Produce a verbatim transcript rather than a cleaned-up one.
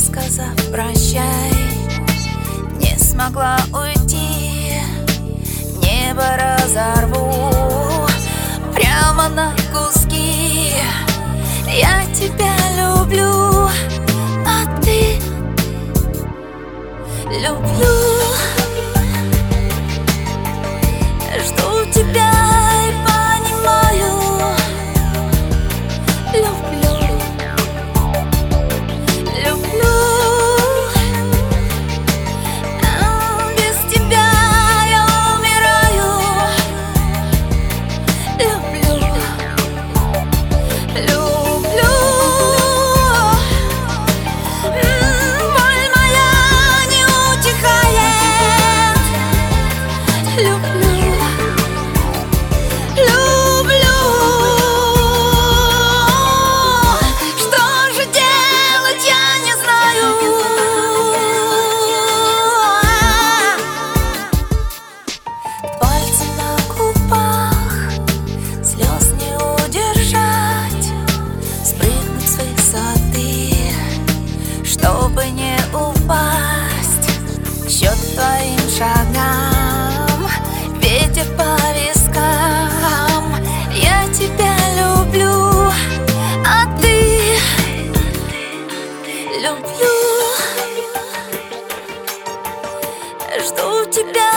сказав прощай, не смогла уйти. Небо разорву прямо на куски. Я тебя люблю, а ты люблю. Жду тебя и понимаю, люблю, люблю. А без тебя я умираю. Люблю, люблю. Боль моя не утихает. Люблю, люблю. Что же делать, я не знаю. Пальцы на губах, слез не удержать. Спрыгнуть с высоты, чтобы не упасть. Счет твоим шагам, ветер по вискам. Я тебя люблю, а ты люблю. Жду тебя